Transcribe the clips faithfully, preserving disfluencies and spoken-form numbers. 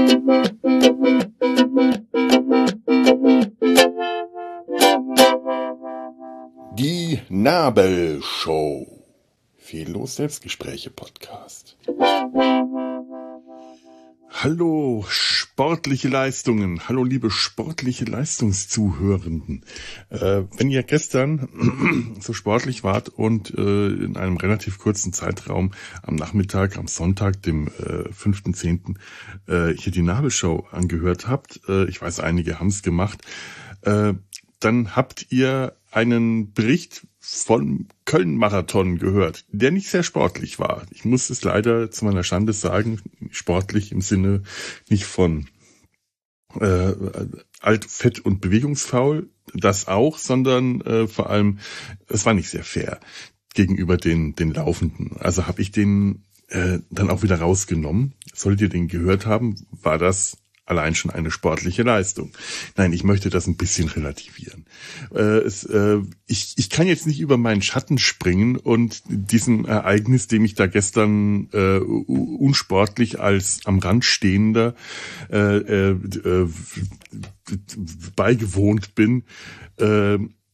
Die Nabelshow. Fehllos Selbstgespräche Podcast. Hallo sportliche Leistungen, hallo liebe sportliche Leistungszuhörenden. Äh, wenn ihr gestern so sportlich wart und äh, in einem relativ kurzen Zeitraum am Nachmittag, am Sonntag, dem äh, fünften zehnten Äh, hier die Nabelshow angehört habt, äh, ich weiß, einige haben es gemacht, äh, dann habt ihr einen Bericht von Köln-Marathon gehört, der nicht sehr sportlich war. Ich muss es leider zu meiner Schande sagen, sportlich im Sinne nicht von äh, alt, fett und bewegungsfaul, das auch, sondern äh, vor allem, es war nicht sehr fair gegenüber den den Laufenden. Also habe ich den äh, dann auch wieder rausgenommen. Solltet ihr den gehört haben, war das allein schon eine sportliche Leistung. Nein, ich möchte das ein bisschen relativieren. Äh, es, äh, ich, ich kann jetzt nicht über meinen Schatten springen und diesem Ereignis, dem ich da gestern äh, unsportlich als am Rand stehender äh, äh, äh, beigewohnt bin, äh,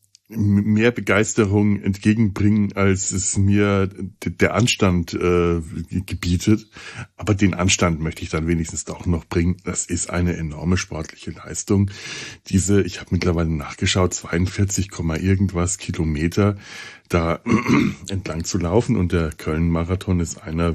mehr Begeisterung entgegenbringen, als es mir der Anstand äh, gebietet. Aber den Anstand möchte ich dann wenigstens doch noch bringen. Das ist eine enorme sportliche Leistung. Diese, ich habe mittlerweile nachgeschaut, zweiundvierzig, irgendwas Kilometer da entlang zu laufen. Und der Köln-Marathon ist einer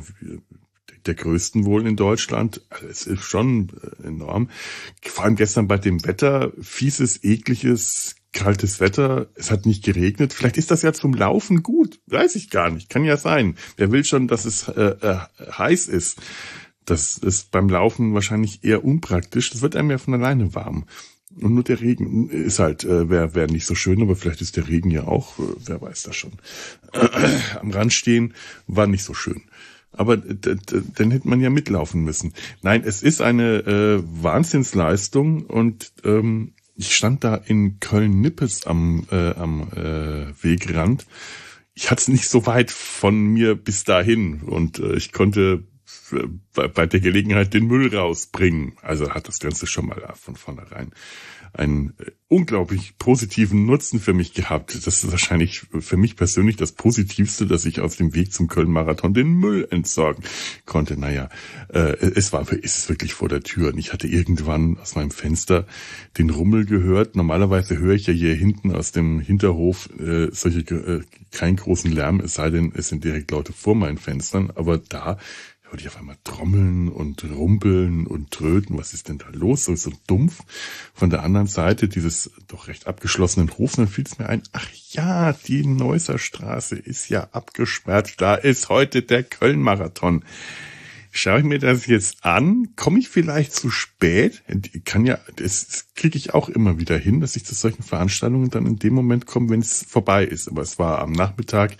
der größten wohl in Deutschland. Also es ist schon enorm. Vor allem gestern bei dem Wetter, fieses, ekliges, kaltes Wetter, es hat nicht geregnet. Vielleicht ist das ja zum Laufen gut, weiß ich gar nicht, kann ja sein. Wer will schon, dass es äh, äh, heiß ist? Das ist beim Laufen wahrscheinlich eher unpraktisch. Das wird einem ja von alleine warm. Und nur der Regen ist halt, äh, wäre wär nicht so schön, aber vielleicht ist der Regen ja auch, äh, wer weiß das schon. Äh, am Rand stehen war nicht so schön. Aber d- d- dann hätte man ja mitlaufen müssen. Nein, es ist eine äh, Wahnsinnsleistung und ähm, ich stand da in Köln-Nippes am, äh, am äh, Wegrand. Ich hatte es nicht so weit von mir bis dahin und äh, ich konnte äh, bei, bei der Gelegenheit den Müll rausbringen. Also hat das Ganze schon mal von vornherein einen äh, unglaublich positiven Nutzen für mich gehabt. Das ist wahrscheinlich für mich persönlich das Positivste, dass ich auf dem Weg zum Köln-Marathon den Müll entsorgen konnte. Naja, äh, es war, ist es wirklich vor der Tür. Und ich hatte irgendwann aus meinem Fenster den Rummel gehört. Normalerweise höre ich ja hier hinten aus dem Hinterhof äh, solche äh, keinen großen Lärm, es sei denn, es sind direkt Leute vor meinen Fenstern. Aber da hörte ich auf einmal trommeln und rumpeln und tröten. Was ist denn da los? So, so dumpf. Von der anderen Seite dieses doch recht abgeschlossenen Hofs, dann fiel es mir ein, ach ja, die Neusser Straße ist ja abgesperrt. Da ist heute der Köln-Marathon. Schaue ich mir das jetzt an? Komme ich vielleicht zu spät? Kann ja, das kriege ich auch immer wieder hin, dass ich zu solchen Veranstaltungen dann in dem Moment komme, wenn es vorbei ist. Aber es war am Nachmittag,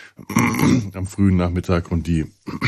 am frühen Nachmittag und die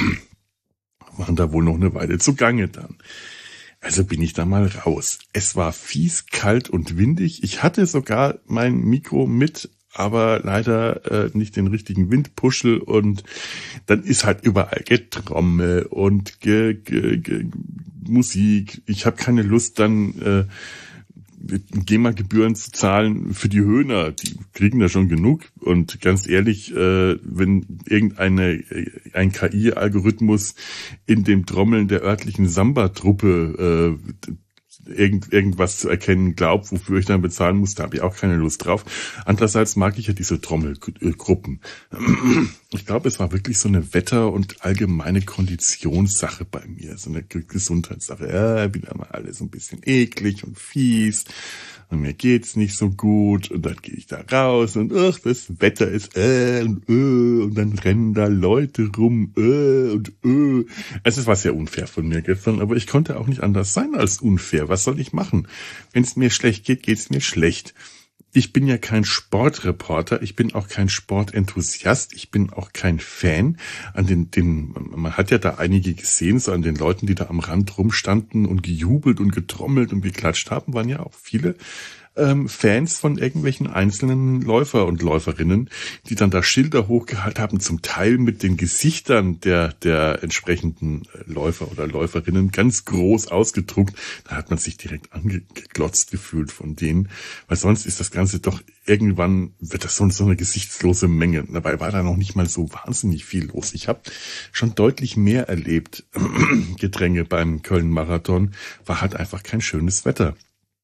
waren da wohl noch eine Weile zugange dann. Also bin ich da mal raus. Es war fies, kalt und windig. Ich hatte sogar mein Mikro mit, aber leider äh, nicht den richtigen Windpuschel und dann ist halt überall Getrommel und ge, ge, ge, Musik. Ich habe keine Lust dann äh, G E M A-Gebühren zu zahlen für die Höhner, die kriegen da schon genug. Und ganz ehrlich, äh, wenn irgendeine ein K I-Algorithmus in dem Trommeln der örtlichen Samba-Truppe äh, irgend, irgendwas zu erkennen glaubt, wofür ich dann bezahlen muss, da habe ich auch keine Lust drauf. Andererseits mag ich ja diese Trommelgruppen. Ich glaube, es war wirklich so eine Wetter- und allgemeine Konditionssache bei mir, so eine Gesundheitssache. Ja, wieder mal alles so ein bisschen eklig und fies und mir geht's nicht so gut und dann gehe ich da raus und ach, das Wetter ist äh und äh und dann rennen da Leute rum äh und äh. Es war sehr unfair von mir gestern, aber ich konnte auch nicht anders sein als unfair. Was soll ich machen? Wenn es mir schlecht geht, geht's mir schlecht. Ich bin ja kein Sportreporter, ich bin auch kein Sportenthusiast, ich bin auch kein Fan. An den, den, man hat ja da einige gesehen, so an den Leuten, die da am Rand rumstanden und gejubelt und getrommelt und geklatscht haben, waren ja auch viele ähm, Fans von irgendwelchen einzelnen Läufer und Läuferinnen, die dann da Schilder hochgehalten haben, zum Teil mit den Gesichtern der der entsprechenden Läufer oder Läuferinnen ganz groß ausgedruckt. Da hat man sich direkt angeglotzt gefühlt von denen, weil sonst ist das Ganze doch irgendwann, wird das so, so eine gesichtslose Menge. Dabei war da noch nicht mal so wahnsinnig viel los. Ich habe schon deutlich mehr erlebt. Gedränge beim Köln-Marathon, war halt einfach kein schönes Wetter.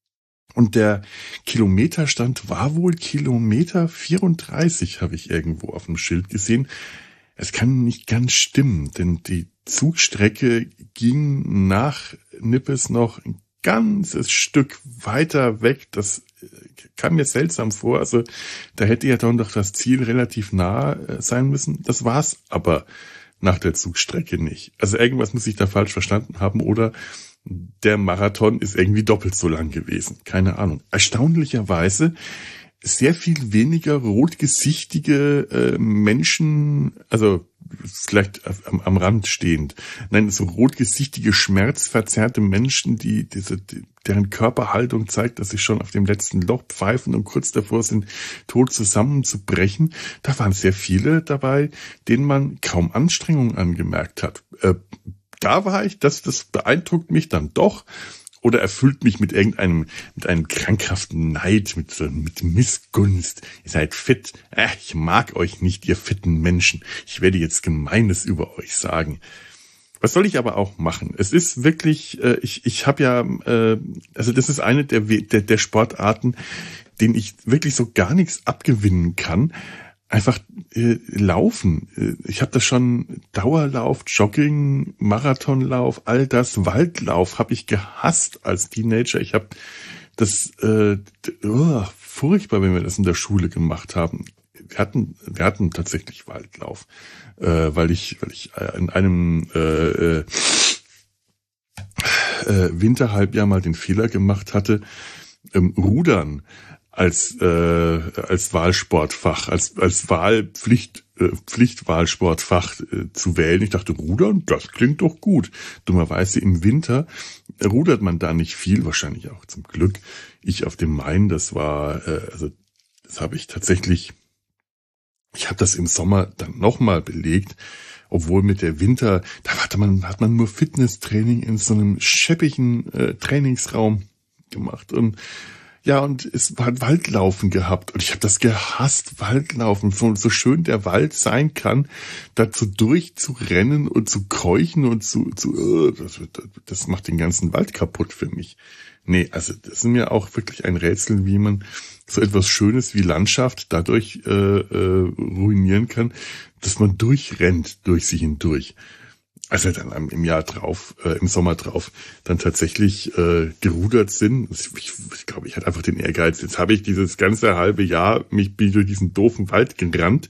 Und der Kilometerstand war wohl Kilometer vierunddreißig, habe ich irgendwo auf dem Schild gesehen. Es kann nicht ganz stimmen, denn die Zugstrecke ging nach Nippes noch ein ganzes Stück weiter weg. Das kam mir seltsam vor. Also da hätte ja dann doch das Ziel relativ nah sein müssen. Das war's aber nach der Zugstrecke nicht. Also irgendwas muss ich da falsch verstanden haben oder der Marathon ist irgendwie doppelt so lang gewesen. Keine Ahnung. Erstaunlicherweise sehr viel weniger rotgesichtige äh, Menschen, also vielleicht am, am Rand stehend. Nein, so rotgesichtige, schmerzverzerrte Menschen, die diese, die, deren Körperhaltung zeigt, dass sie schon auf dem letzten Loch pfeifen und kurz davor sind, tot zusammenzubrechen. Da waren sehr viele dabei, denen man kaum Anstrengung angemerkt hat. Äh, da war ich, das, das beeindruckt mich dann doch. Oder erfüllt mich mit irgendeinem, mit einem krankhaften Neid, mit so, mit Missgunst. Ihr seid fit. Äh, ich mag euch nicht, ihr fitten Menschen. Ich werde jetzt Gemeines über euch sagen. Was soll ich aber auch machen? Es ist wirklich, äh, ich, ich habe ja, äh, also das ist eine der, der, der Sportarten, denen ich wirklich so gar nichts abgewinnen kann. Einfach äh, laufen. Ich habe das schon Dauerlauf, Jogging, Marathonlauf, all das, Waldlauf habe ich gehasst als Teenager. Ich habe das äh, oh, furchtbar, wenn wir das in der Schule gemacht haben. Wir hatten, wir hatten tatsächlich Waldlauf, äh, weil ich, weil ich in einem äh, äh, Winterhalbjahr mal den Fehler gemacht hatte, ähm, Rudern als äh, als Wahlsportfach, als als Wahlpflicht äh, Pflichtwahlsportfach äh, zu wählen. Ich dachte, Rudern, das klingt doch gut. Dummerweise im Winter rudert man da nicht viel, wahrscheinlich auch zum Glück. Ich auf dem Main, das war äh, also das habe ich tatsächlich. Ich habe das im Sommer dann nochmal belegt, obwohl mit der Winter, da hatte man hat man nur Fitnesstraining in so einem scheppigen äh, Trainingsraum gemacht und ja, und es war Waldlaufen gehabt. Und ich habe das gehasst, Waldlaufen. So, so schön der Wald sein kann, dazu durchzurennen und zu keuchen und zu, zu uh, das, das macht den ganzen Wald kaputt für mich. Nee, also das ist mir auch wirklich ein Rätsel, wie man so etwas Schönes wie Landschaft dadurch äh, äh, ruinieren kann, dass man durchrennt durch sie hindurch. Als wir dann im Jahr drauf, äh, im Sommer drauf, dann tatsächlich äh, gerudert sind. Ich, ich, ich glaube, ich hatte einfach den Ehrgeiz. Jetzt habe ich dieses ganze halbe Jahr mich bin durch diesen doofen Wald gerannt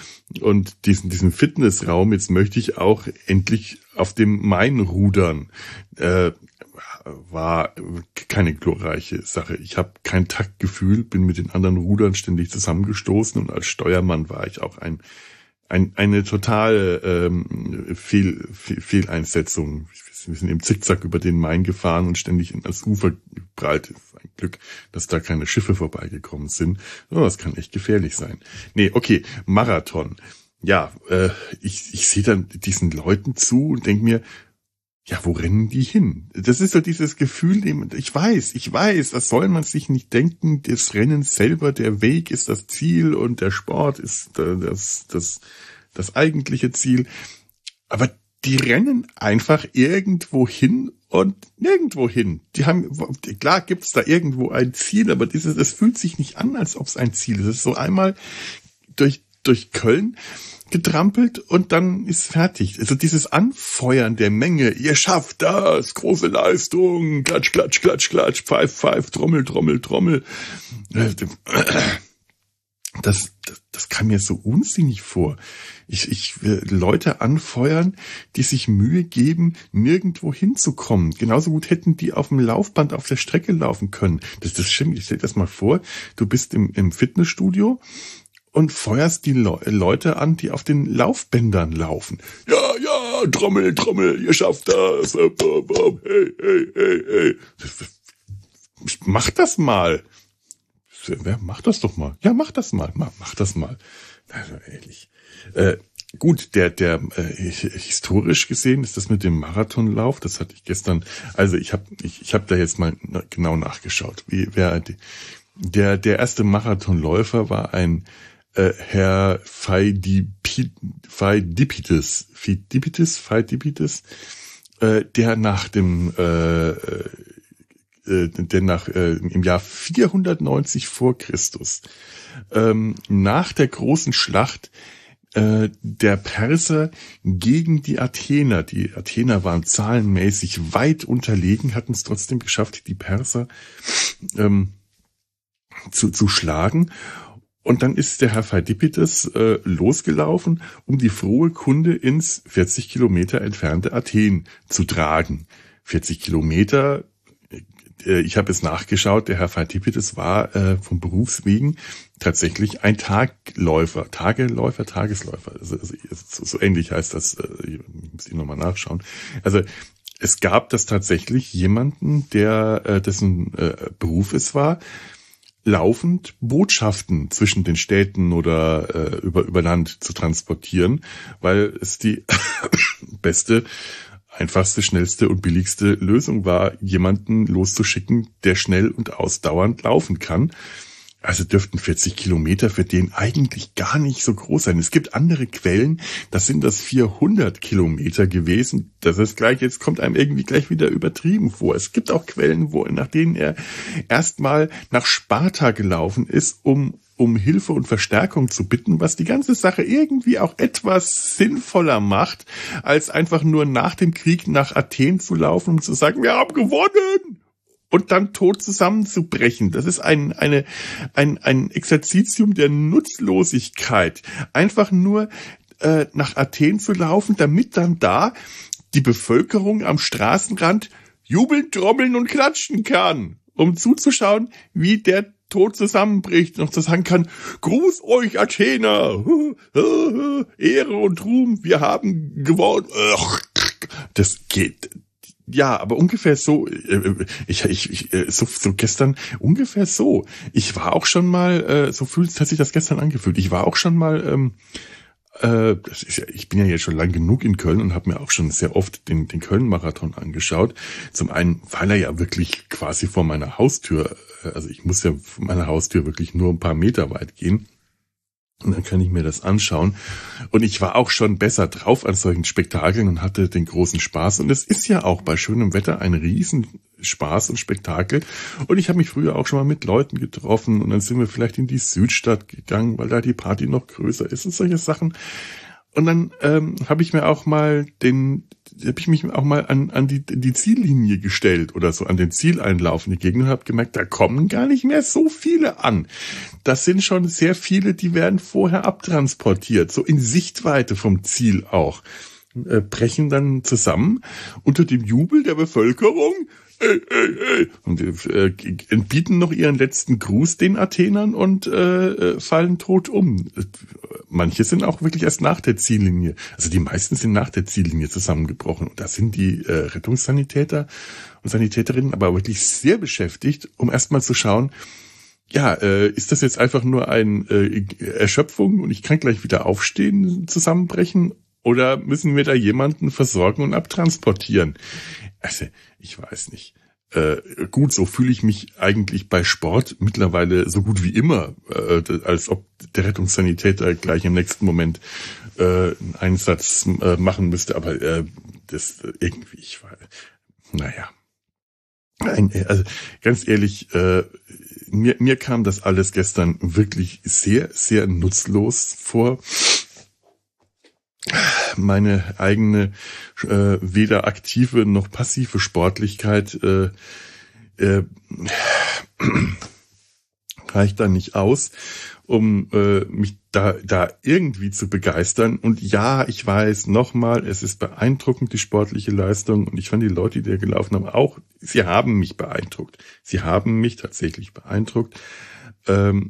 und diesen diesen Fitnessraum. Jetzt möchte ich auch endlich auf dem Main rudern. Äh, war keine glorreiche Sache. Ich habe kein Taktgefühl, bin mit den anderen Rudern ständig zusammengestoßen und als Steuermann war ich auch ein Ein, eine totale ähm, Fehl, Fehl, Fehleinsetzung. Wir sind im Zickzack über den Main gefahren und ständig ans Ufer geprallt. Ein Glück, dass da keine Schiffe vorbeigekommen sind. Oh, das kann echt gefährlich sein. Nee, okay, Marathon. Ja, äh, ich, ich sehe dann diesen Leuten zu und denke mir, ja, wo rennen die hin? Das ist so dieses Gefühl, ich weiß, ich weiß, das soll man sich nicht denken, das Rennen selber, der Weg ist das Ziel und der Sport ist das, das, das eigentliche Ziel. Aber die rennen einfach irgendwo hin und nirgendwo hin. Die haben, klar gibt's da irgendwo ein Ziel, aber dieses, das fühlt sich nicht an, als ob es ein Ziel ist. Es ist so einmal durch, durch Köln getrampelt und dann ist fertig. Also dieses Anfeuern der Menge, ihr schafft das, große Leistung, klatsch, klatsch, klatsch, klatsch, pfeif, pfeif, trommel, trommel, trommel. Das, das, das kam mir so unsinnig vor. Ich, ich Leute anfeuern, die sich Mühe geben, nirgendwo hinzukommen. Genauso gut hätten die auf dem Laufband auf der Strecke laufen können. Das, das stimmt. Ich stell dir das mal vor, du bist im, im Fitnessstudio und feuerst die Le- Leute an, die auf den Laufbändern laufen. Ja, ja, Trommel, Trommel, ihr schafft das. Hey, hey, hey, hey. Mach das mal. wer macht das doch mal? Ja, mach das mal, mach, mach das mal. Also ehrlich. Äh, gut, der, der äh, historisch gesehen ist das mit dem Marathonlauf, das hatte ich gestern, also ich habe ich, ich hab da jetzt mal genau nachgeschaut. Wie, wer die, der, der erste Marathonläufer war ein äh, Herr Pheidippides, Pheidippides, Pheidippides, äh, der nach dem äh, äh, der nach äh, im Jahr vierhundertneunzig vor Christus ähm, nach der großen Schlacht äh, der Perser gegen die Athener. Die Athener waren zahlenmäßig weit unterlegen, hatten es trotzdem geschafft, die Perser ähm, zu, zu schlagen. Und dann ist der Herr Pheidippides äh, losgelaufen, um die frohe Kunde ins vierzig Kilometer entfernte Athen zu tragen. vierzig Kilometer, äh, ich habe es nachgeschaut, der Herr Pheidippides war äh, vom Berufswegen tatsächlich ein Tagläufer, Tageläufer, Tagesläufer. Also, also, so, so ähnlich heißt das, äh, ich muss ich nochmal nachschauen. Also es gab das tatsächlich jemanden, der äh, dessen äh, Beruf es war, laufend Botschaften zwischen den Städten oder äh, über über Land zu transportieren, weil es die beste, einfachste, schnellste und billigste Lösung war, jemanden loszuschicken, der schnell und ausdauernd laufen kann. Also dürften vierzig Kilometer für den eigentlich gar nicht so groß sein. Es gibt andere Quellen, das sind das vierhundert Kilometer gewesen. Das ist gleich, jetzt kommt einem irgendwie gleich wieder übertrieben vor. Es gibt auch Quellen, wo, nach denen er erstmal nach Sparta gelaufen ist, um um Hilfe und Verstärkung zu bitten, was die ganze Sache irgendwie auch etwas sinnvoller macht, als einfach nur nach dem Krieg nach Athen zu laufen und zu sagen, wir haben gewonnen! Und dann tot zusammenzubrechen. Das ist ein, eine, ein, ein Exerzitium der Nutzlosigkeit. Einfach nur äh, nach Athen zu laufen, damit dann da die Bevölkerung am Straßenrand jubeln, trommeln und klatschen kann, um zuzuschauen, wie der tot zusammenbricht und noch zu sagen kann, Gruß euch Athener, Ehre und Ruhm, wir haben gewonnen. Das geht... Ja, aber ungefähr so, ich, ich, ich so, so gestern, ungefähr so. Ich war auch schon mal, äh, so fühlt hat sich das gestern angefühlt. Ich war auch schon mal, ähm, äh, das ist ja, ich bin ja jetzt schon lang genug in Köln und habe mir auch schon sehr oft den, den Köln-Marathon angeschaut. Zum einen, weil er ja wirklich quasi vor meiner Haustür, also ich muss ja von meiner Haustür wirklich nur ein paar Meter weit gehen. Und dann kann ich mir das anschauen. Und ich war auch schon besser drauf an solchen Spektakeln und hatte den großen Spaß. Und es ist ja auch bei schönem Wetter ein Riesenspaß und Spektakel. Und ich habe mich früher auch schon mal mit Leuten getroffen. Und dann sind wir vielleicht in die Südstadt gegangen, weil da die Party noch größer ist und solche Sachen. Und dann ähm, habe ich mir auch mal den, habe ich mich auch mal an an die die Ziellinie gestellt oder so an den Zieleinlauf in die Gegend und habe gemerkt, da kommen gar nicht mehr so viele an. Das sind schon sehr viele, die werden vorher abtransportiert, so in Sichtweite vom Ziel auch, äh, brechen dann zusammen unter dem Jubel der Bevölkerung. Ey, ey, ey. Und äh, entbieten noch ihren letzten Gruß den Athenern und äh, fallen tot um. Manche sind auch wirklich erst nach der Ziellinie, also die meisten sind nach der Ziellinie zusammengebrochen. Und da sind die äh, Rettungssanitäter und Sanitäterinnen aber wirklich sehr beschäftigt, um erstmal zu schauen, ja, äh, ist das jetzt einfach nur eine äh, Erschöpfung und ich kann gleich wieder aufstehen, zusammenbrechen? Oder müssen wir da jemanden versorgen und abtransportieren? Also, ich weiß nicht. Äh, gut, so fühle ich mich eigentlich bei Sport mittlerweile so gut wie immer, äh, als ob der Rettungssanitäter gleich im nächsten Moment äh, einen Einsatz äh, machen müsste. Aber äh, das irgendwie, ich war, naja. Ein, also ganz ehrlich, äh, mir, mir kam das alles gestern wirklich sehr, sehr nutzlos vor. Meine eigene äh, weder aktive noch passive Sportlichkeit äh, äh, reicht da nicht aus, um äh, mich da da irgendwie zu begeistern. Und ja, ich weiß, nochmal, es ist beeindruckend, die sportliche Leistung. Und ich fand die Leute, die da gelaufen haben, auch, sie haben mich beeindruckt. Sie haben mich tatsächlich beeindruckt. Ähm,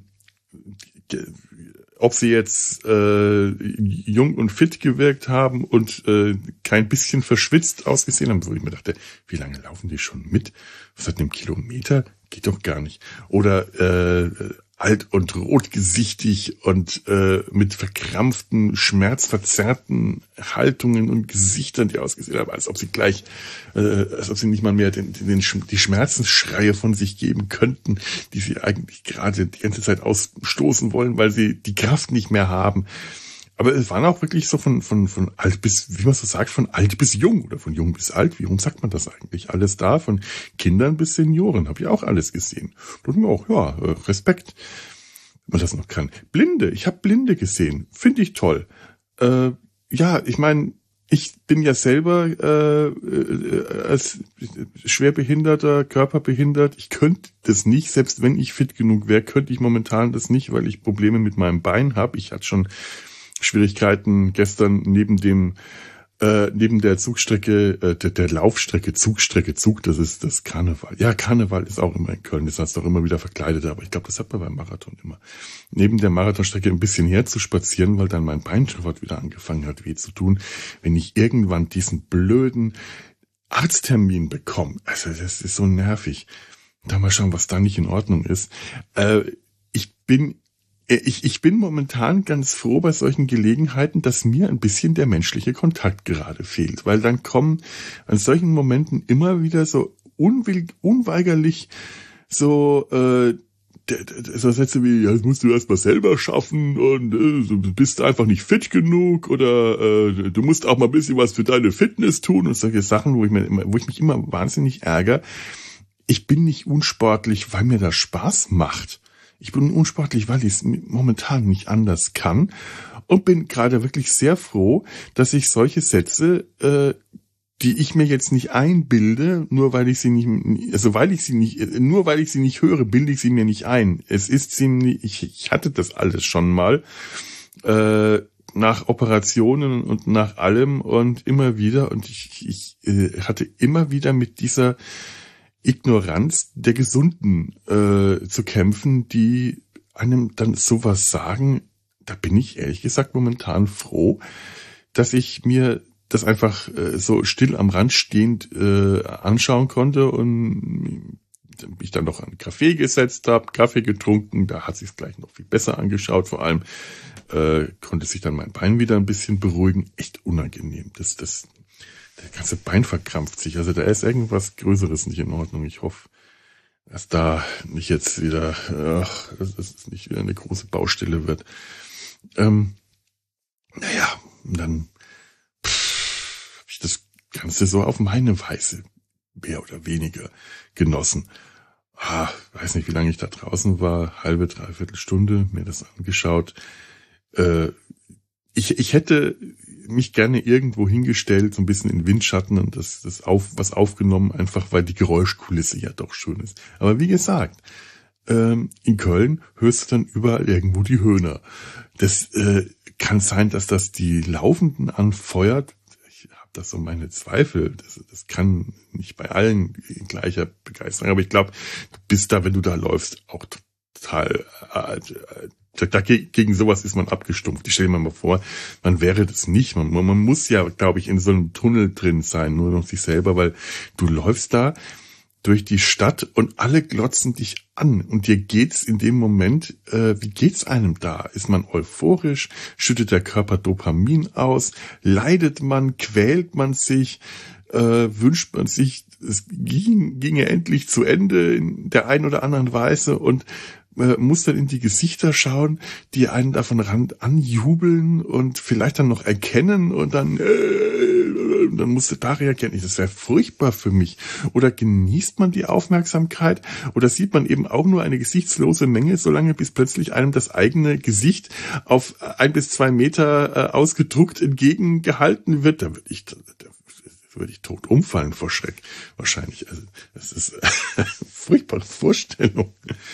Ob sie jetzt äh, jung und fit gewirkt haben und äh, kein bisschen verschwitzt ausgesehen haben, wo ich mir dachte, wie lange laufen die schon mit? Was hat einem Kilometer? Geht doch gar nicht. Oder äh, alt und rotgesichtig und äh, mit verkrampften, schmerzverzerrten Haltungen und Gesichtern, die ausgesehen haben, als ob sie gleich, äh, als ob sie nicht mal mehr den, den, die Schmerzensschreie von sich geben könnten, die sie eigentlich gerade die ganze Zeit ausstoßen wollen, weil sie die Kraft nicht mehr haben. Aber es waren auch wirklich so von, von, von alt bis, wie man so sagt, von alt bis jung oder von jung bis alt. Wie rum sagt man das eigentlich? Alles da, von Kindern bis Senioren, habe ich auch alles gesehen. Und mir auch, ja, Respekt, wenn man das noch kann. Blinde, ich habe Blinde gesehen, finde ich toll. Äh, ja, ich meine, ich bin ja selber äh, äh, als schwerbehinderter, körperbehindert. Ich könnte das nicht, selbst wenn ich fit genug wäre, könnte ich momentan das nicht, weil ich Probleme mit meinem Bein habe. Ich hatte schon Schwierigkeiten gestern neben dem äh, neben der Zugstrecke, äh, der, der Laufstrecke, Zugstrecke, Zug, das ist das Karneval. Ja, Karneval ist auch immer in Köln, das heißt auch immer wieder verkleidet, aber ich glaube, das hat man beim Marathon immer. Neben der Marathonstrecke ein bisschen her zu spazieren, weil dann mein Bein sofort wieder angefangen hat, weh zu tun, wenn ich irgendwann diesen blöden Arzttermin bekomme. Also das ist so nervig. Da mal schauen, was da nicht in Ordnung ist. Äh, ich bin Ich, ich bin momentan ganz froh bei solchen Gelegenheiten, dass mir ein bisschen der menschliche Kontakt gerade fehlt, weil dann kommen an solchen Momenten immer wieder so unwill, unweigerlich so, äh, so Sätze wie, ja, das musst du erst mal selber schaffen und äh, du bist einfach nicht fit genug oder äh, du musst auch mal ein bisschen was für deine Fitness tun und solche Sachen, wo ich, mir immer, wo ich mich immer wahnsinnig ärgere. Ich bin nicht unsportlich, weil mir das Spaß macht. Ich bin unsportlich, weil ich es momentan nicht anders kann und bin gerade wirklich sehr froh, dass ich solche Sätze, äh, die ich mir jetzt nicht einbilde, nur weil ich sie nicht, also weil ich sie nicht, nur weil ich sie nicht höre, bilde ich sie mir nicht ein. Es ist ziemlich, ich, ich hatte das alles schon mal, äh, nach Operationen und nach allem und immer wieder und ich, ich äh, hatte immer wieder mit dieser Ignoranz der Gesunden äh, zu kämpfen, die einem dann sowas sagen. Da bin ich ehrlich gesagt momentan froh, dass ich mir das einfach äh, so still am Rand stehend äh, anschauen konnte und mich dann noch an einen Kaffee gesetzt habe, Kaffee getrunken, da hat sich's gleich noch viel besser angeschaut, vor allem äh, konnte sich dann mein Bein wieder ein bisschen beruhigen. Echt unangenehm, das das der ganze Bein verkrampft sich. Also da ist irgendwas Größeres nicht in Ordnung. Ich hoffe, dass da nicht jetzt wieder, ach, dass es nicht wieder eine große Baustelle wird. Ähm, naja, und dann habe ich das Ganze so auf meine Weise mehr oder weniger genossen. Ah, weiß nicht, wie lange ich da draußen war. Halbe, dreiviertel Stunde, mir das angeschaut. Äh, ich, ich hätte mich gerne irgendwo hingestellt, so ein bisschen in Windschatten und das, das auf, was aufgenommen, einfach weil die Geräuschkulisse ja doch schön ist. Aber wie gesagt, ähm, in Köln hörst du dann überall irgendwo die Höhner. Das äh, kann sein, dass das die Laufenden anfeuert. Ich habe da so meine Zweifel. Das, das kann nicht bei allen gleicher Begeisterung. Aber ich glaube, du bist da, wenn du da läufst, auch total äh, Da, gegen sowas ist man abgestumpft. Ich stelle mir mal vor, man wäre das nicht. Man, man muss ja, glaube ich, in so einem Tunnel drin sein, nur noch sich selber, weil du läufst da durch die Stadt und alle glotzen dich an. Und dir geht's in dem Moment, äh, wie geht's einem da? Ist man euphorisch? Schüttet der Körper Dopamin aus? Leidet man? Quält man sich? Äh, wünscht man sich, es ging, ginge endlich zu Ende in der einen oder anderen Weise und muss dann in die Gesichter schauen, die einen davon ran anjubeln und vielleicht dann noch erkennen und dann äh, dann musst du da reagieren. Das wäre furchtbar für mich. Oder genießt man die Aufmerksamkeit oder sieht man eben auch nur eine gesichtslose Menge, solange bis plötzlich einem das eigene Gesicht auf ein bis zwei Meter äh, ausgedruckt entgegengehalten wird. Da würde ich da, da würde ich tot umfallen vor Schreck. Wahrscheinlich. Also, das ist eine furchtbare Vorstellung.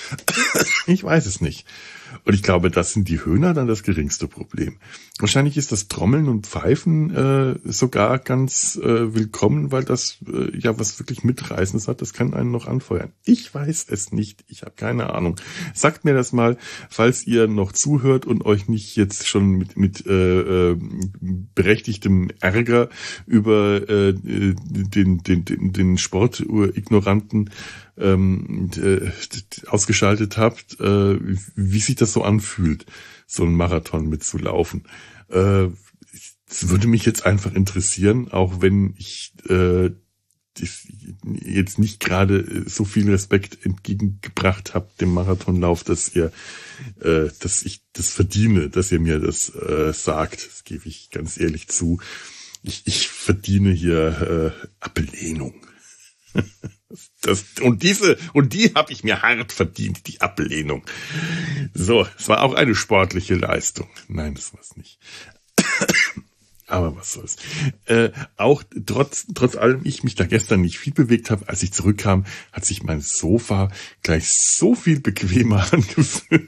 Ich weiß es nicht. Und ich glaube, das sind die Höhner dann das geringste Problem. Wahrscheinlich ist das Trommeln und Pfeifen äh, sogar ganz äh, willkommen, weil das äh, ja was wirklich Mitreißendes hat. Das kann einen noch anfeuern. Ich weiß es nicht. Ich habe keine Ahnung. Sagt mir das mal, falls ihr noch zuhört und euch nicht jetzt schon mit mit äh, äh, berechtigtem Ärger über äh, den den den, den Sportignoranten ähm, äh, ausgeschaltet habt, äh, wie sich das so anfühlt, so einen Marathon mitzulaufen. Äh, es würde mich jetzt einfach interessieren, auch wenn ich äh, jetzt nicht gerade so viel Respekt entgegengebracht habt dem Marathonlauf, dass ihr, äh, dass ich das verdiene, dass ihr mir das äh, sagt. Das gebe ich ganz ehrlich zu. Ich, ich verdiene hier äh, Ablehnung. Das, und diese, und die habe ich mir hart verdient, die Ablehnung. So, es war auch eine sportliche Leistung. Nein, das war es nicht. Aber was soll's. Äh, auch trotz, trotz allem ich mich da gestern nicht viel bewegt habe, als ich zurückkam, hat sich mein Sofa gleich so viel bequemer angefühlt.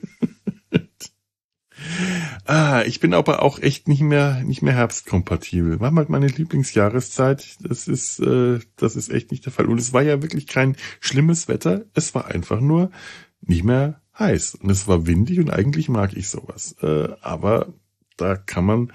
Ah, ich bin aber auch echt nicht mehr, nicht mehr herbstkompatibel. War mal meine Lieblingsjahreszeit. Das ist, äh, das ist echt nicht der Fall. Und es war ja wirklich kein schlimmes Wetter. Es war einfach nur nicht mehr heiß. Und es war windig und eigentlich mag ich sowas. Äh, aber da kann man,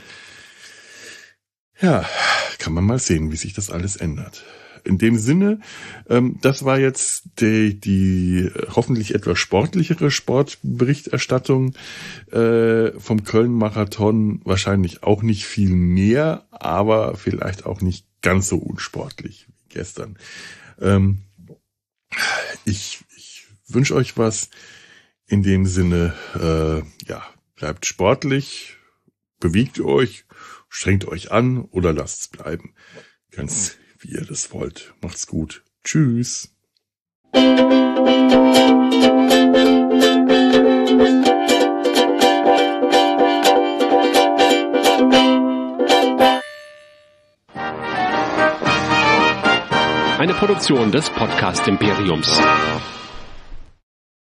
ja, kann man mal sehen, wie sich das alles ändert. In dem Sinne, ähm, das war jetzt die, die hoffentlich etwas sportlichere Sportberichterstattung äh, vom Köln-Marathon. Wahrscheinlich auch nicht viel mehr, aber vielleicht auch nicht ganz so unsportlich wie gestern. Ähm, ich ich wünsche euch was. In dem Sinne, äh, ja, bleibt sportlich, bewegt euch, strengt euch an oder lasst es bleiben. Ganz wie ihr das wollt. Macht's gut. Tschüss. Eine Produktion des Podcast Imperiums.